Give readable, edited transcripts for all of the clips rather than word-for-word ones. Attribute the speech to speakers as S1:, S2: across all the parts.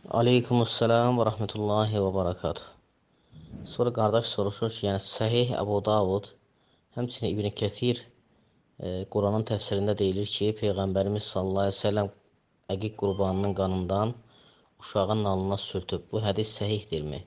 S1: Aleykumussalam və rəhmətullahi və barakatuh. Sonra qardaş soruşur ki, yəni Səhih Əbu Davud, həmçinin İbn Kəthir Quranın təfsirində deyilir ki, Peyğəmbərimiz sallallahu əleyhi və səlləm əqiq qurbanının qanından uşağın alnına sürtüb. Bu hədis səhihdirmi?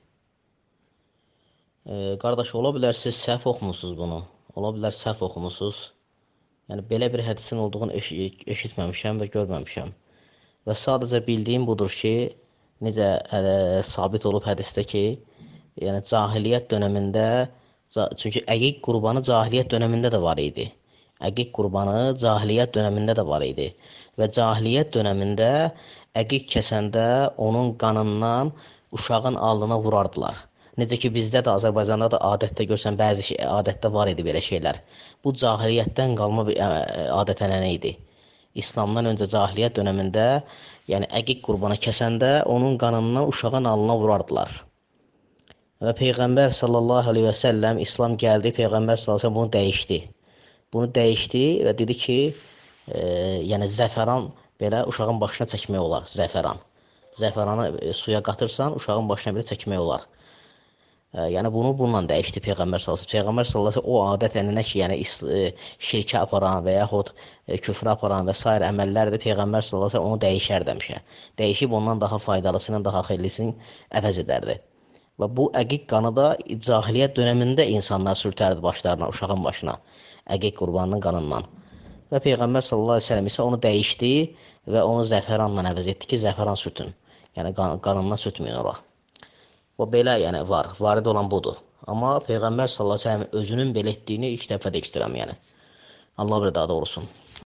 S1: Qardaş, ola bilər siz səhv oxumusunuz bunu. Ola bilər səhv oxumusunuz. Yəni belə bir hədisin olduğunu eşitməmişəm və görməmişəm. Və sadəcə bildiyim budur ki, necə sabit olub hədisdə ki, yəni cahiliyyət dönəmində, çünki əqiq qurbanı cahiliyyət dönəmində də var idi. Əqiq qurbanı cahiliyyət dönəmində də var idi. Və cahiliyyət dönəmində əqiq kəsəndə onun qanından uşağın alnına vurardılar. Necə ki, bizdə də, Azərbaycanda da adətdə görsən, bəzi adətdə var idi belə şeylər. Bu cahiliyyətdən qalma bir adət-ənənə idi. İslamdan öncə cahiliyyət dönəmində, yəni əqiq qurbanı kəsəndə onun qanından uşağın alnına vurardılar. Və Peyğəmbər sallallahu aleyhi və səlləm, İslam gəldi, Peyğəmbər sallallahu aleyhi və səlləm bunu dəyişdi. Bunu dəyişdi və dedi ki, yəni zəfəran belə uşağın başına çəkmək olar, zəfəran. Zəfəranı suya qatırsan, uşağın başına belə çəkmək olar. Yəni bunu bununla dəyişdi Peyğəmbər sallallahu əleyhi və səlləm. Peyğəmbər sallallahu əleyhi və səlləm o adət-ənənə ki, yəni şirkə aparan və yaxud küfrə aparan və s. əməllərdir, Peyğəmbər sallallahu əleyhi və səlləm onu dəyişərdi həmişə. Dəyişib ondan daha faydalısını, daha xeyirlisini əvəz edərdi. Və bu əqiq qanı da cahiliyyət dönəmində insanlar sürtərdi başlarına, uşağın başına, əqiq qurbanının qanından. Və Peyğəmbər sallallahu əleyhi və səlləm isə onu dəyişdi və onu zəfəranla əvəz etdi ki, zəfəran sürtün. Yəni qanından sürtməyin ora. O belə, yəni var, varid olan budur. Amma Peyğəmbər sallallahu əleyhi və səlləm özünün belə etdiyini ilk dəfə də eşidirəm, yəni. Allah bir daha doğrusun.